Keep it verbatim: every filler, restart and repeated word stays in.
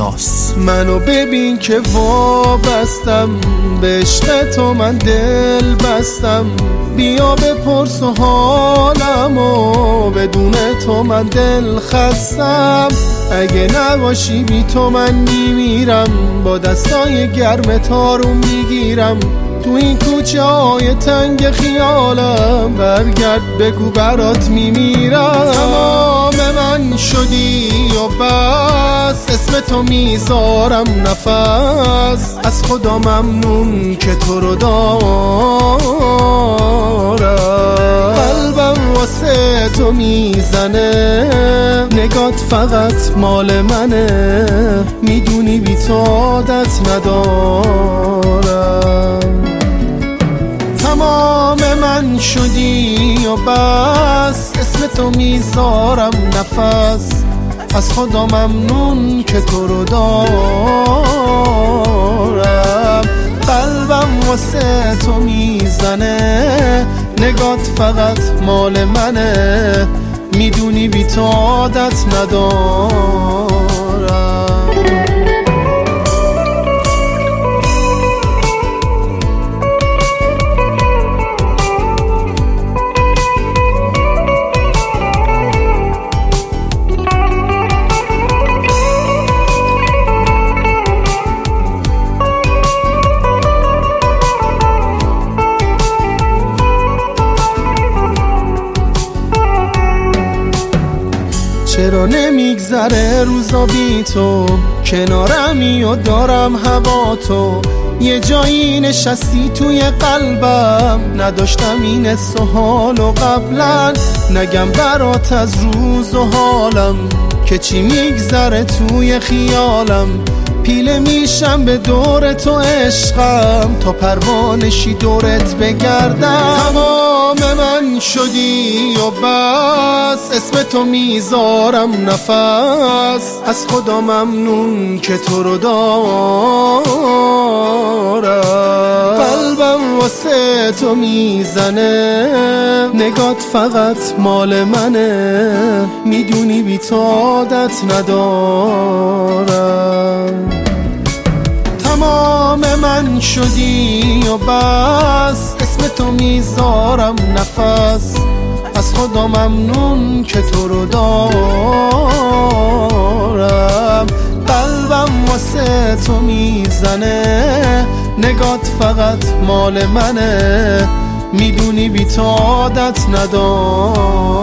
کیاس. منو ببین که وابستم به عشق تو، من دل بستم. بیا بپرس و حالمو، بدون تو من دل خستم. اگه نباشی بی تو من میمیرم، با دستای گرم تارو میگیرم. تو این کوچه های تنگ خیالم، برگرد بگو برات میمیرم. تمام من شدی و بس، اسم تو میذارم نفس. از خدا ممنون که تو رو دارم. قلبم واسه تو میزنه، نگات فقط مال منه. میدونی بی تو عادت ندارم. تمام من شدی و بس، اسم تو میذارم نفس. از خدا ممنون که تو رو دارم. قلبم واسه تو میزنه، نگات فقط مال منه. میدونی بی تو عادت ندارم. چرا نمیگذره روزا بی تو، کنارمی و دارم هوا تو. یه جایی نشستی توی قلبم، نداشتم این حس و حالو قبلا. نگم برات از روز و حالم، که چی میگذره توی خیالم. پیله میشم به دور تو عشقم، تا پروانشی دورت بگردم. تمام من شدی و بس، اسم تو میذارم نفس. از خدا ممنون که تو رو دارم. قلبم واسه تو میزنه، نگات فقط مال منه. میدونی بی تو عادت ندارم. تمام من شدی و بس، اسم تو میذارم نفس. از خدا ممنون که تو رو دارم. قلبم واسه تو میزنه، نگات فقط مال منه. میدونی بی تو عادت ندارم.